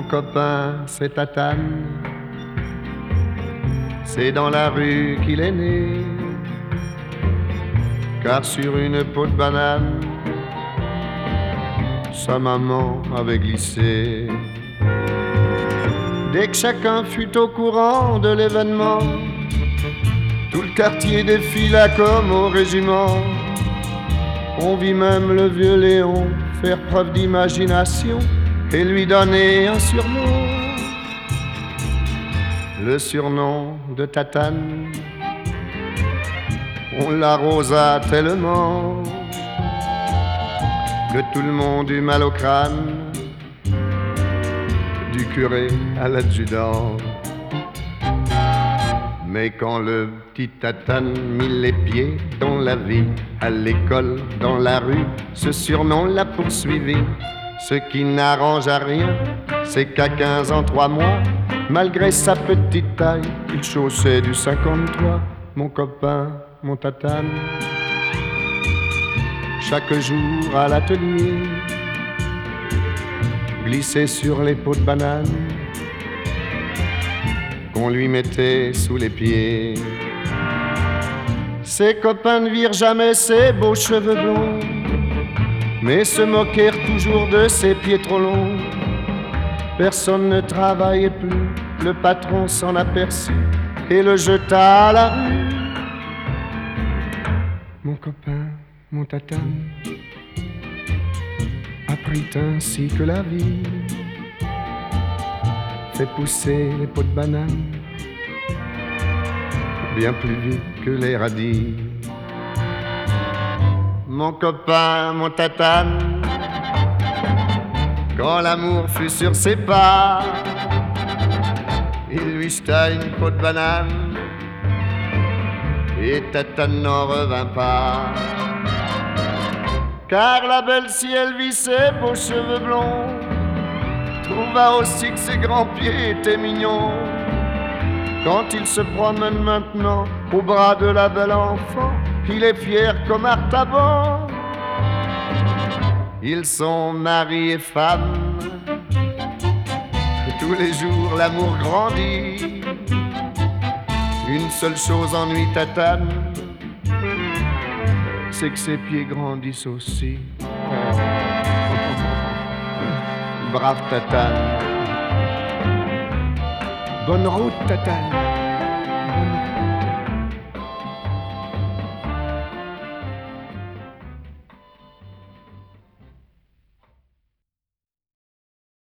copain, c'est Tatane. C'est dans la rue qu'il est né, car sur une peau de banane, sa maman avait glissé. Dès que chacun fut au courant de l'événement, tout le quartier défila comme au régiment. On vit même le vieux Léon faire preuve d'imagination et lui donner un surnom, le surnom de Tatane. On l'arrosa tellement que tout le monde eut mal au crâne, du curé à l'adjudant. Mais quand le petit Tatane mit les pieds dans la vie, à l'école, dans la rue, ce surnom l'a poursuivi. Ce qui n'arrange à rien, c'est qu'à 15 ans, 3 mois, malgré sa petite taille, il chaussait du 53. Mon copain, mon Tatane, chaque jour à l'atelier, glissait sur les pots de banane qu'on lui mettait sous les pieds. Ses copains ne virent jamais ses beaux cheveux blonds, mais se moquèrent toujours de ses pieds trop longs. Personne ne travaillait plus, le patron s'en aperçut et le jeta à la rue. Mon copain, mon Tatane, apprit ainsi que la vie fait pousser les pots de banane bien plus vite que les radis. Mon copain, mon Tatane, quand l'amour fut sur ses pas, il lui jeta une peau de banane et Tatane n'en revint pas. Car la belle, si elle vit ses beaux cheveux blonds, trouva aussi que ses grands pieds étaient mignons. Quand il se promène maintenant au bras de la belle enfant, il est fier comme Artaban. Ils sont mari et femme, tous les jours l'amour grandit. Une seule chose ennuie Tatane, c'est que ses pieds grandissent aussi. Brave Tatane. Bonne route Tatane.